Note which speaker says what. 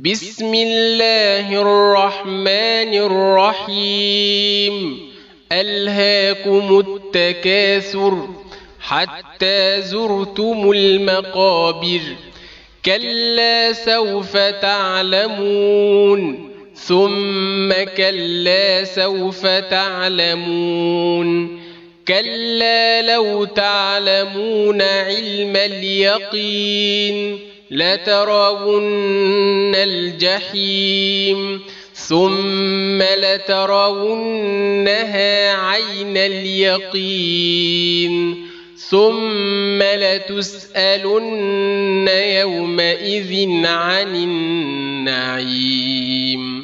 Speaker 1: بسم الله الرحمن الرحيم. ألهاكم التكاثر حتى زرتم المقابر، كلا سوف تعلمون ثم كلا سوف تعلمون، كلا لو تعلمون علم اليقين لترون الجحيم ثم لترونها عين اليقين ثم لتسألن يومئذ عن النعيم.